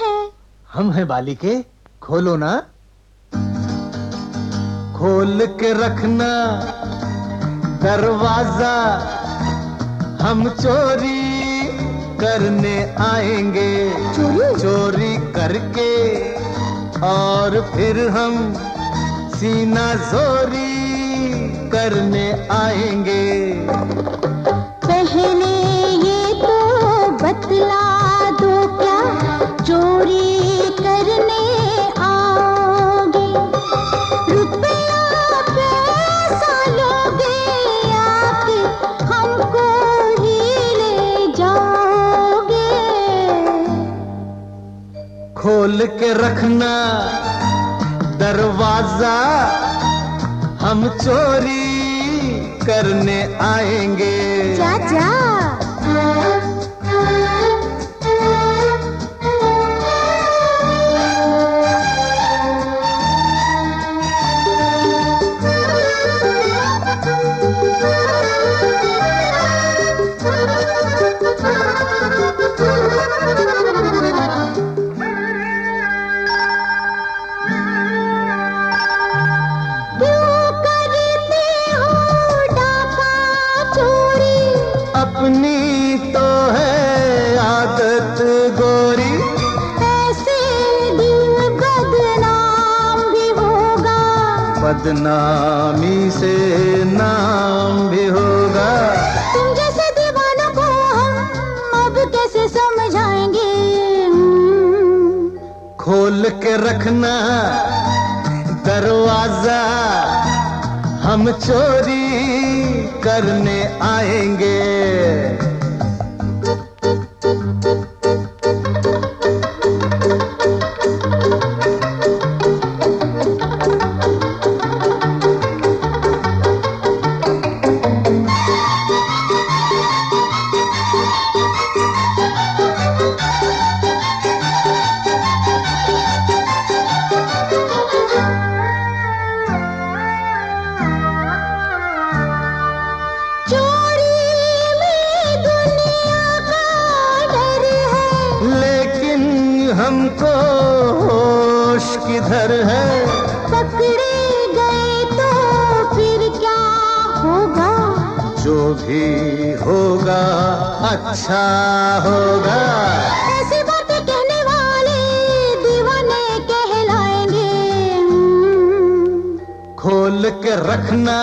है? हम हैं बालिके, खोलो ना। खोल के रखना दरवाजा, हम चोरी करने आएंगे। चोरी करके और फिर हम सीना जोरी करने आएंगे। पहले ये तो बतला दो, क्या चोरी करने आओगे? रुपया पैसा लोगे आके हमको ही ले जाओगे? खोल के रखना दरवाजा, हम चोरी करने आएंगे। जा जा। अपनी तो है आदत गोरी, ऐसे दिल बदनाम भी होगा। बदनामी से नाम भी होगा। तुम जैसे दीवानों को हम अब कैसे समझाएंगे? खोल के रखना दरवाजा, हम चोरी करने आएंगे। हमको होश किधर है? पकड़े गए तो फिर क्या होगा? जो भी होगा अच्छा होगा। ऐसी बातें कहने वाले दीवाने कहलाएंगे। खोल के रखना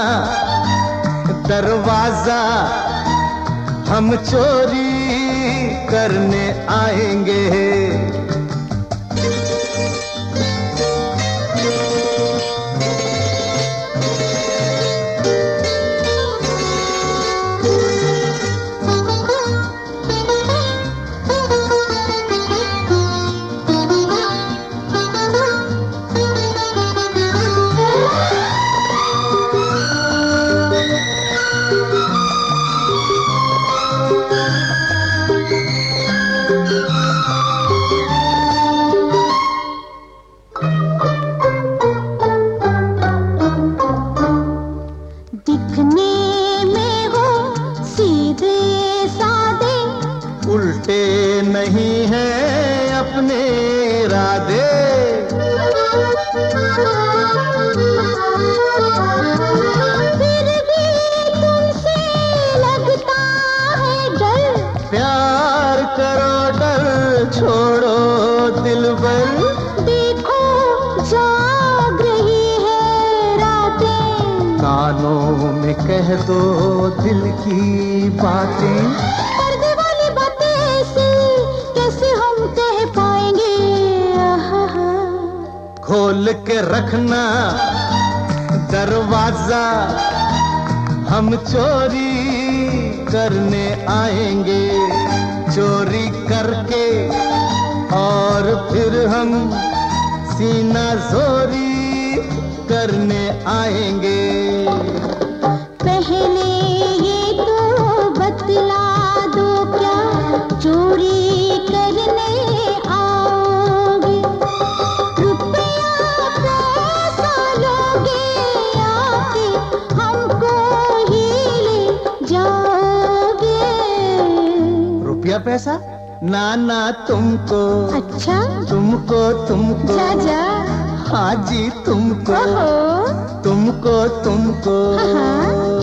दरवाजा, हम चोरी करने आएंगे। दिखने में हो सीधे सादे, उल्टे नहीं हैं अपने इरादे। फिर भी तुमसे लगता है डर। प्यार करो डर छोड़ो दिलबर। देखो जाग रही है रातें, कानों में कह दो दिल की बातें। पर्दे वाली बातें ऐसी कैसे हम कह पाएंगे? खोल के रखना दरवाजा, हम चोरी करने आएंगे। चोरी करके और फिर हम सीना जोरी करने आएंगे। पहले ये तो बतला दो, क्या चोरी करने आओगे? रुपया पैसा लोगे आके हमको ही ले जाओगे? रुपया पैसा नाना तुमको, अच्छा तुमको तुमको, जा जा, हाँ जी तुमको, ओहो, तुमको तुमको। हाँ।